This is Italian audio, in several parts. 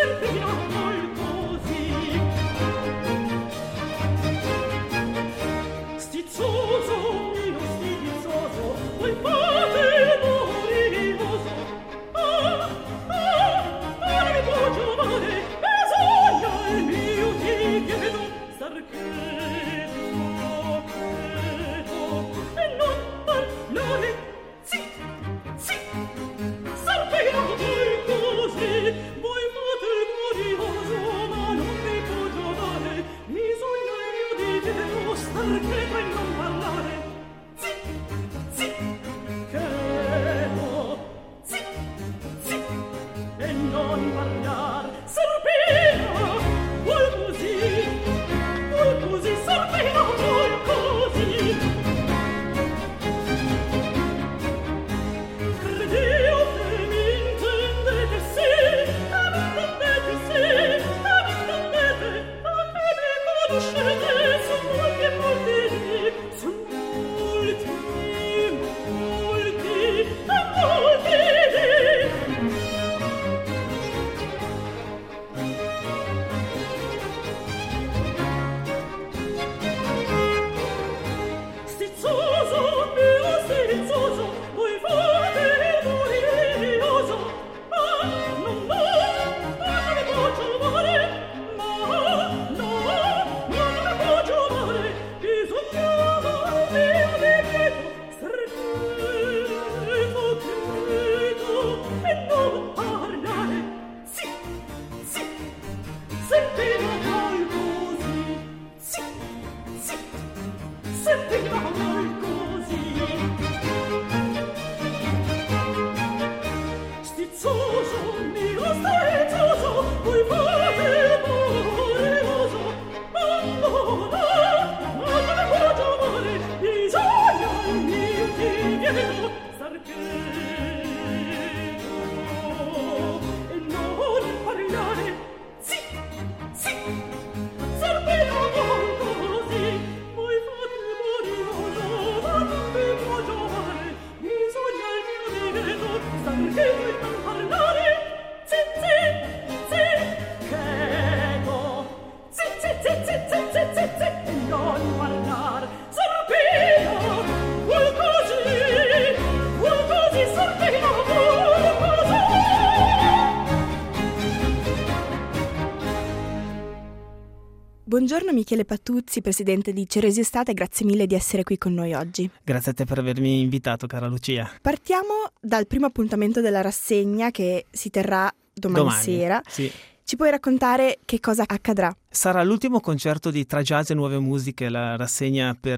Buongiorno Michele Patuzzi, presidente di Ceresi Estate, grazie mille di essere qui con noi oggi. Grazie a te per avermi invitato, cara Lucia. Partiamo dal primo appuntamento della rassegna che si terrà domani sera. Sì. Ci puoi raccontare che cosa accadrà? Sarà l'ultimo concerto di Tra Jazz e Nuove Musiche, la rassegna per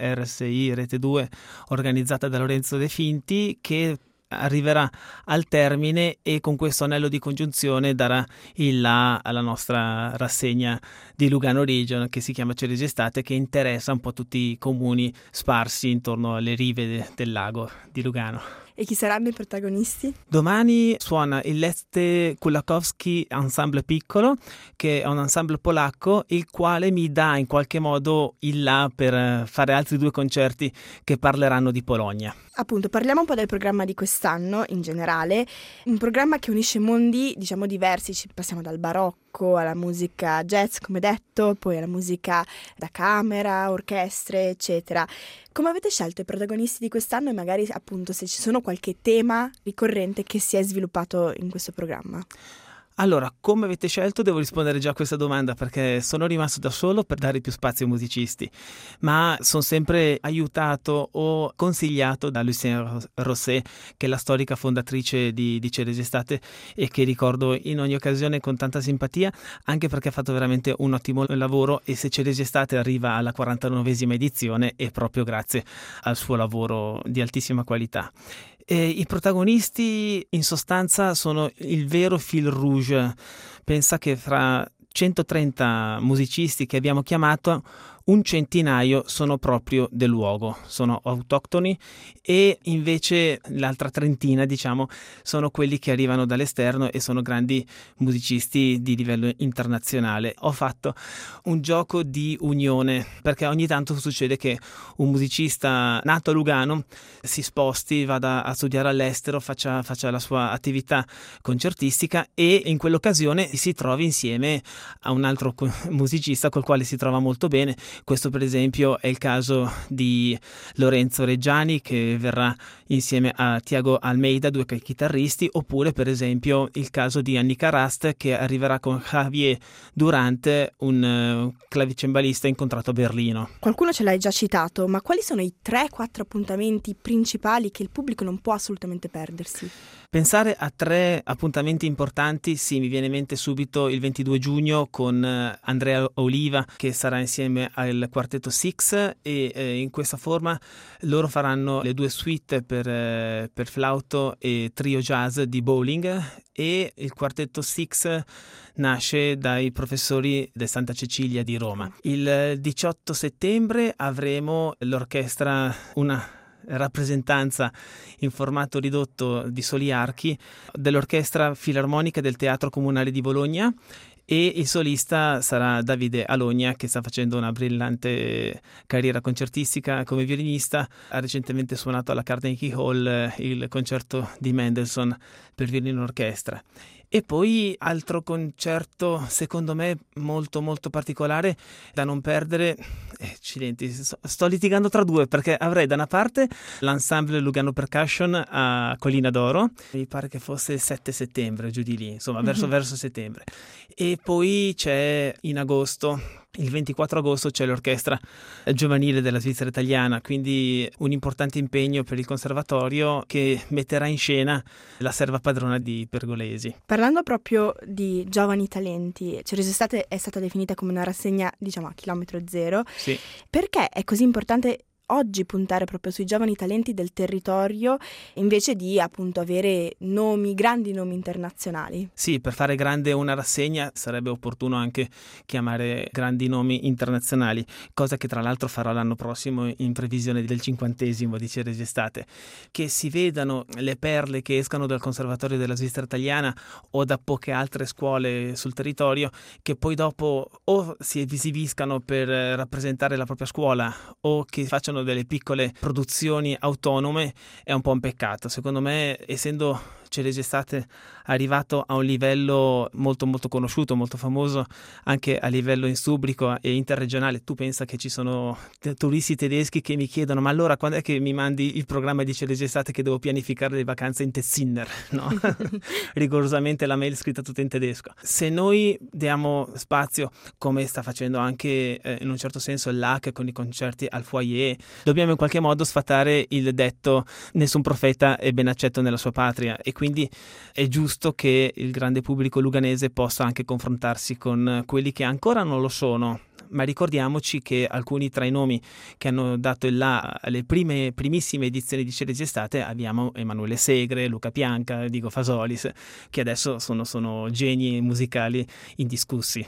RSI Rete 2 organizzata da Lorenzo De Finti, che arriverà al termine e con questo anello di congiunzione darà il là alla nostra rassegna di Lugano Region che si chiama Ceresi Estate, che interessa un po' tutti i comuni sparsi intorno alle rive del lago di Lugano. E chi saranno i protagonisti? Domani suona il Leste Kulakowski Ensemble Piccolo, che è un ensemble polacco, il quale mi dà in qualche modo il là per fare altri 2 concerti che parleranno di Polonia. Appunto, parliamo un po' del programma di quest'anno in generale, un programma che unisce mondi, diciamo, diversi. Passiamo dal barocco alla musica jazz, come detto, poi alla musica da camera, orchestre, eccetera. Come avete scelto i protagonisti di quest'anno e magari appunto se ci sono qualche tema ricorrente che si è sviluppato in questo programma? Allora, come avete scelto? Devo rispondere già a questa domanda perché sono rimasto da solo per dare più spazio ai musicisti, ma sono sempre aiutato o consigliato da Lucien Rosset, che è la storica fondatrice di Ceresi Estate e che ricordo in ogni occasione con tanta simpatia, anche perché ha fatto veramente un ottimo lavoro, e se Ceresi Estate arriva alla 49esima edizione è proprio grazie al suo lavoro di altissima qualità. I protagonisti in sostanza sono il vero fil rouge. Pensa che fra 130 musicisti che abbiamo chiamato, un centinaio sono proprio del luogo, sono autoctoni, e invece l'altra trentina, diciamo, sono quelli che arrivano dall'esterno e sono grandi musicisti di livello internazionale. Ho fatto un gioco di unione, perché ogni tanto succede che un musicista nato a Lugano si sposti, vada a studiare all'estero, faccia la sua attività concertistica e in quell'occasione si trovi insieme a un altro musicista col quale si trova molto bene. Questo per esempio è il caso di Lorenzo Reggiani, che verrà insieme a Tiago Almeida, due chitarristi, oppure per esempio il caso di Annika Rast, che arriverà con Javier Durante, un clavicembalista incontrato a Berlino. Qualcuno ce l'hai già citato, ma quali sono i 3-4 appuntamenti principali che il pubblico non può assolutamente perdersi? Pensare a 3 appuntamenti importanti, sì, mi viene in mente subito il 22 giugno con Andrea Oliva, che sarà insieme al quartetto Six, e in questa forma loro faranno le 2 suite per flauto e trio jazz di Bowling, e il quartetto Six nasce dai professori del Santa Cecilia di Roma. Il 18 settembre avremo l'orchestra, una rappresentanza in formato ridotto di soli archi dell'Orchestra Filarmonica del Teatro Comunale di Bologna, e il solista sarà Davide Alogna, che sta facendo una brillante carriera concertistica come violinista. Ha recentemente suonato alla Carnegie Hall il concerto di Mendelssohn per violino orchestra. E poi altro concerto secondo me molto molto particolare da non perdere, accidenti, sto litigando tra 2, perché avrei da una parte l'ensemble Lugano Percussion a Collina d'Oro, mi pare che fosse il 7 settembre, giù di lì, insomma verso settembre, e poi c'è in agosto, il 24 agosto, c'è l'orchestra giovanile della Svizzera italiana, quindi un importante impegno per il conservatorio, che metterà in scena la serva padrona di Pergolesi. Parlando proprio di giovani talenti, Ceres Estate è stata definita come una rassegna, diciamo, a chilometro zero. Sì. Perché è così importante oggi puntare proprio sui giovani talenti del territorio invece di appunto avere grandi nomi internazionali? Sì, per fare grande una rassegna sarebbe opportuno anche chiamare grandi nomi internazionali, cosa che tra l'altro farò l'anno prossimo in previsione del 50° di Ceres Estate. Che si vedano le perle che escano dal Conservatorio della Svizzera Italiana o da poche altre scuole sul territorio, che poi dopo o si esibiscano per rappresentare la propria scuola o che facciano delle piccole produzioni autonome, è un po' un peccato. Secondo me, essendo Ceres Estate arrivato a un livello molto molto conosciuto, molto famoso anche a livello insubrico e interregionale, tu pensa che ci sono turisti tedeschi che mi chiedono: ma allora quando è che mi mandi il programma di Ceres Estate, che devo pianificare le vacanze in Tessinner, no? Rigorosamente la mail scritta tutta in tedesco. Se noi diamo spazio, come sta facendo anche in un certo senso l'AC con i concerti al foyer, dobbiamo in qualche modo sfatare il detto nessun profeta è ben accetto nella sua patria, e quindi è giusto che il grande pubblico luganese possa anche confrontarsi con quelli che ancora non lo sono. Ma ricordiamoci che alcuni tra i nomi che hanno dato il là alle primissime edizioni di Ceres Estate abbiamo Emanuele Segre, Luca Pianca, Diego Fasolis, che adesso sono geni musicali indiscussi.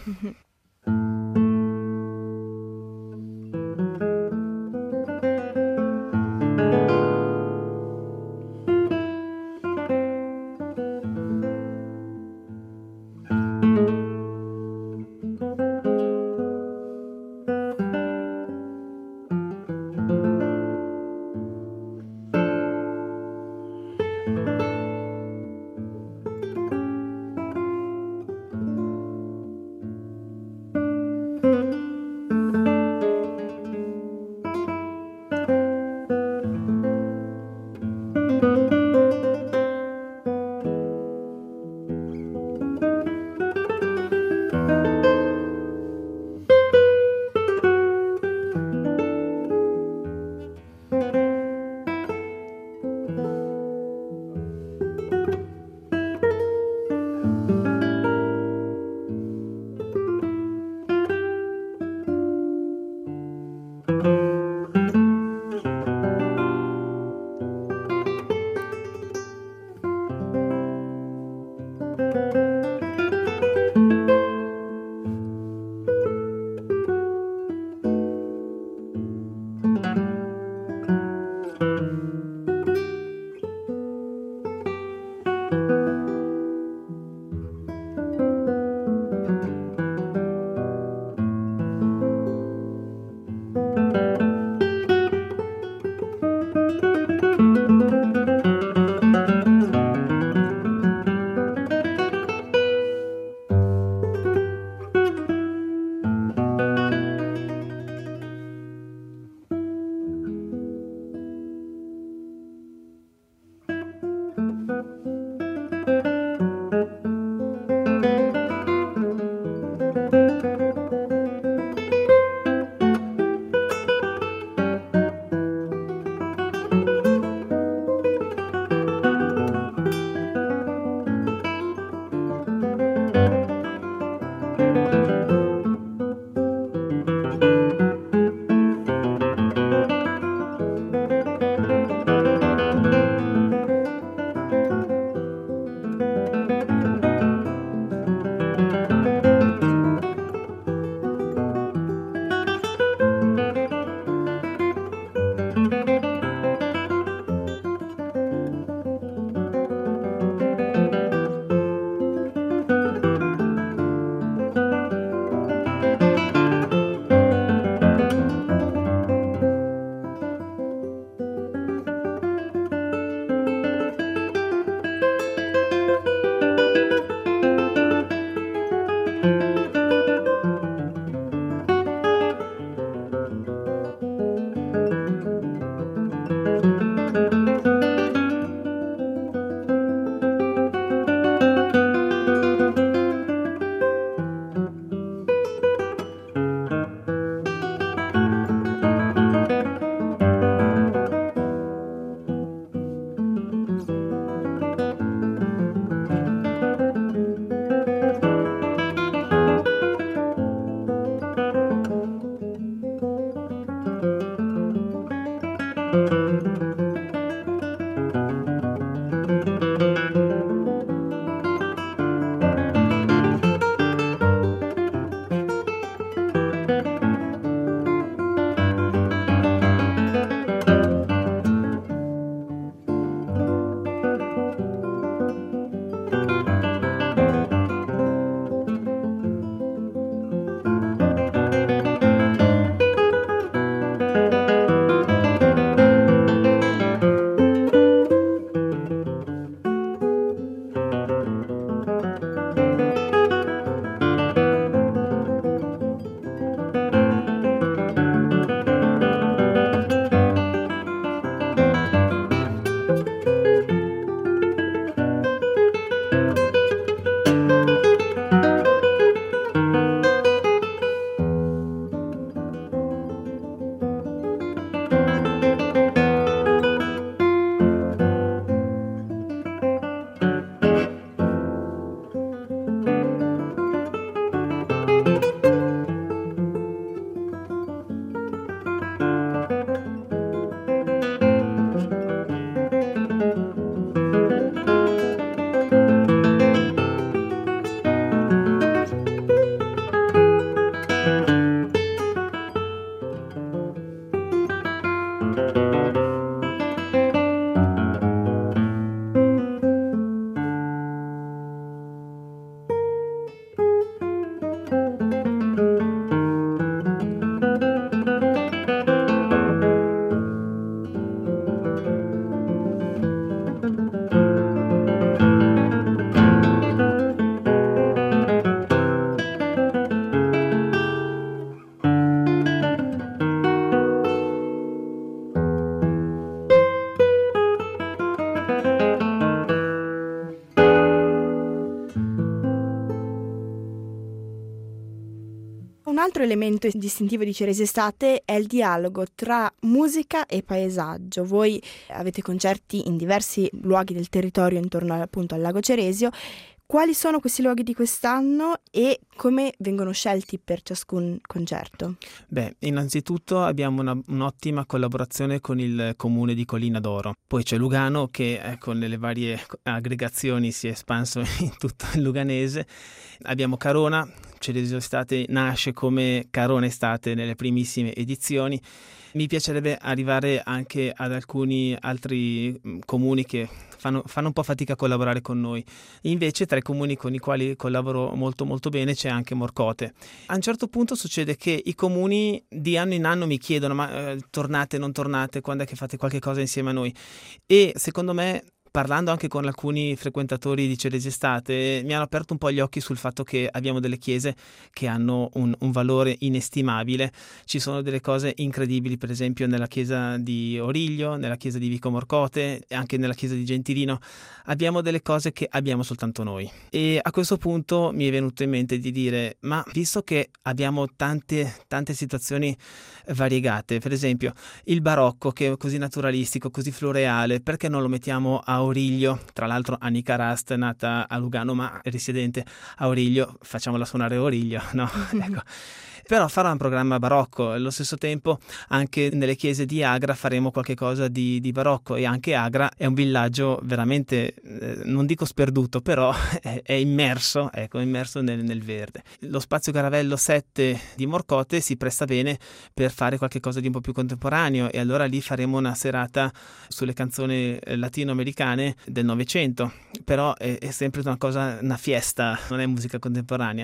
Un altro elemento distintivo di Ceresi Estate è il dialogo tra musica e paesaggio. Voi avete concerti in diversi luoghi del territorio intorno appunto al lago Ceresio. Quali sono questi luoghi di quest'anno e come vengono scelti per ciascun concerto? Beh, innanzitutto abbiamo un'ottima collaborazione con il comune di Collina d'Oro. Poi c'è Lugano che con le varie aggregazioni si è espanso in tutto il luganese. Abbiamo Carona, Ceresi Estate nasce come Carona Estate nelle primissime edizioni. Mi piacerebbe arrivare anche ad alcuni altri comuni che fanno un po' fatica a collaborare con noi. Invece tra i comuni con i quali collaboro molto molto bene c'è anche Morcote. A un certo punto succede che i comuni di anno in anno mi chiedono ma tornate, non tornate, quando è che fate qualche cosa insieme a noi? E secondo me, parlando anche con alcuni frequentatori di Ceresi Estate, mi hanno aperto un po' gli occhi sul fatto che abbiamo delle chiese che hanno un valore inestimabile. Ci sono delle cose incredibili, per esempio nella chiesa di Origlio, nella chiesa di Vico Morcote e anche nella chiesa di Gentilino. Abbiamo delle cose che abbiamo soltanto noi. E a questo punto mi è venuto in mente di dire, ma visto che abbiamo tante situazioni variegate, per esempio il barocco che è così naturalistico, così floreale, perché non lo mettiamo a Origlio? Tra l'altro Annika Rast è nata a Lugano ma è risiedente a Origlio, facciamola suonare a Origlio, no? Ecco. Però farà un programma barocco, allo stesso tempo anche nelle chiese di Agra faremo qualche cosa di barocco, e anche Agra è un villaggio veramente, non dico sperduto, però è immerso nel verde. Lo spazio Garavello 7 di Morcote si presta bene per fare qualche cosa di un po' più contemporaneo, e allora lì faremo una serata sulle canzoni latinoamericane del Novecento, però è sempre una fiesta, non è musica contemporanea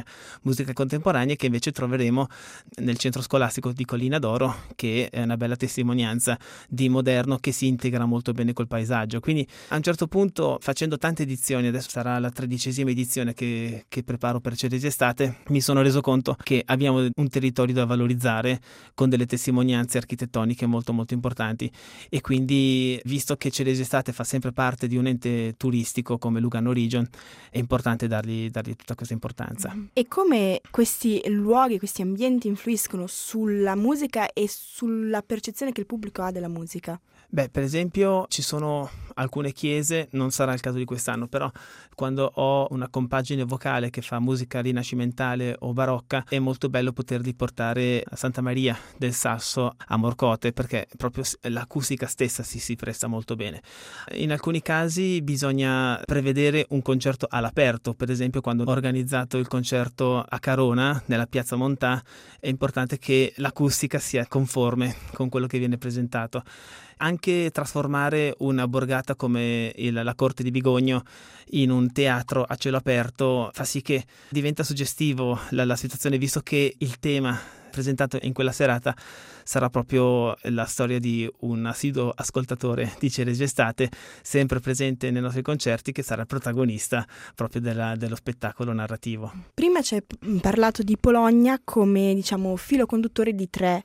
che invece troveremo nel centro scolastico di Collina d'Oro, che è una bella testimonianza di moderno che si integra molto bene col paesaggio. Quindi a un certo punto, facendo tante edizioni, adesso sarà la 13ª edizione che preparo per Ceresi Estate, mi sono reso conto che abbiamo un territorio da valorizzare con delle testimonianze architettoniche molto molto importanti, e quindi visto che Ceresi Estate fa sempre parte di un ente turistico come Lugano Region, è importante dargli tutta questa importanza. E come questi luoghi, questi ambienti influiscono sulla musica e sulla percezione che il pubblico ha della musica? Beh, per esempio ci sono alcune chiese, non sarà il caso di quest'anno, però quando ho una compagine vocale che fa musica rinascimentale o barocca è molto bello poterli portare a Santa Maria del Sasso a Morcote, perché proprio l'acustica stessa si presta molto bene. In alcuni casi bisogna prevedere un concerto all'aperto, per esempio quando ho organizzato il concerto a Carona nella piazza Montà è importante che l'acustica sia conforme con quello che viene presentato. Anche trasformare una borgata come la Corte di Bigogno in un teatro a cielo aperto fa sì che diventa suggestivo la situazione, visto che il tema presentato in quella serata sarà proprio la storia di un assiduo ascoltatore di Ceresi Estate, sempre presente nei nostri concerti, che sarà il protagonista proprio dello spettacolo narrativo. Prima ci hai parlato di Pologna come, diciamo, filo conduttore di 3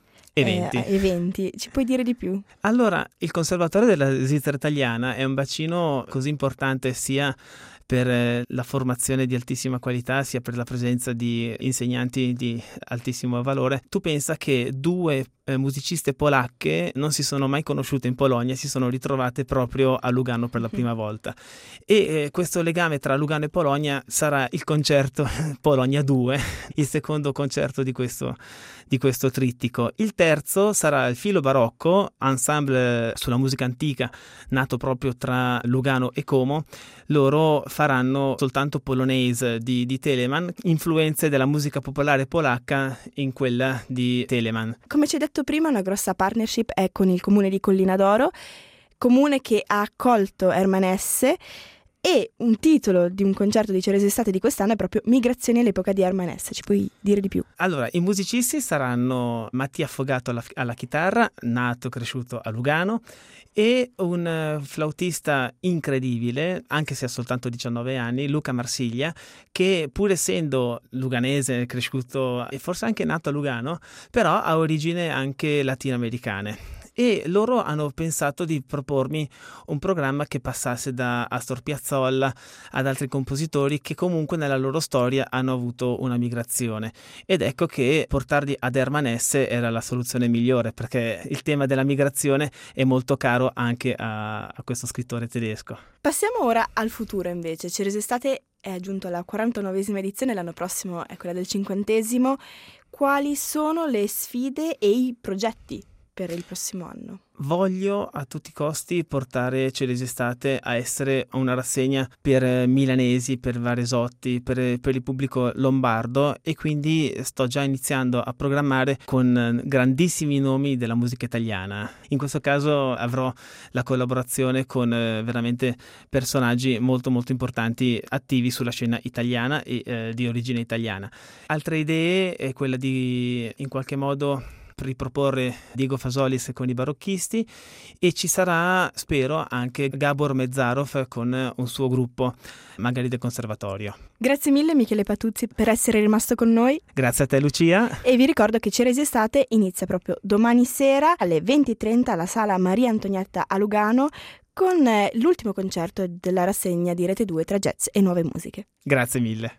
eventi. Ci puoi dire di più? Allora, il Conservatorio della Svizzera Italiana è un bacino così importante sia per la formazione di altissima qualità, sia per la presenza di insegnanti di altissimo valore. Tu pensa che 2 musiciste polacche non si sono mai conosciute in Polonia, si sono ritrovate proprio a Lugano per la prima volta, e questo legame tra Lugano e Polonia sarà il concerto Polonia 2, il secondo concerto di questo trittico. Il terzo sarà il Filo Barocco, ensemble sulla musica antica nato proprio tra Lugano e Como. Loro faranno soltanto polonese di Telemann, influenze della musica popolare polacca in quella di Telemann. Come ci hai detto prima, una grossa partnership è con il comune di Collina d'Oro, comune che ha accolto Hermann Hesse, e un titolo di un concerto di Ceresi Estate di quest'anno è proprio Migrazioni all'epoca di Hermann Hesse. Ci puoi dire di più? Allora, i musicisti saranno Mattia Affogato alla chitarra, nato e cresciuto a Lugano, e un flautista incredibile, anche se ha soltanto 19 anni, Luca Marsiglia, che pur essendo luganese, cresciuto e forse anche nato a Lugano, però ha origini anche latinoamericane. e loro hanno pensato di propormi un programma che passasse da Astor Piazzolla ad altri compositori che comunque nella loro storia hanno avuto una migrazione, ed ecco che portarli ad Hermann Hesse era la soluzione migliore, perché il tema della migrazione è molto caro anche a questo scrittore tedesco. Passiamo ora al futuro invece. Ceres Estate è giunto alla 49esima edizione, l'anno prossimo è quella del 50esimo. Quali sono le sfide e i progetti per il prossimo anno? Voglio a tutti i costi portare Ceres Estate a essere una rassegna per milanesi, per varesotti, per il pubblico lombardo, e quindi sto già iniziando a programmare con grandissimi nomi della musica italiana. In questo caso avrò la collaborazione con veramente personaggi molto molto importanti attivi sulla scena italiana e di origine italiana. Altre idee è quella di in qualche modo riproporre Diego Fasolis con i barocchisti, e ci sarà, spero, anche Gabor Mezzarov con un suo gruppo, magari del conservatorio. Grazie mille Michele Patuzzi per essere rimasto con noi. Grazie a te Lucia. E vi ricordo che Ceres Estate inizia proprio domani sera alle 20:30 alla sala Maria Antonietta a Lugano con l'ultimo concerto della rassegna di Rete 2 tra jazz e nuove musiche. Grazie mille.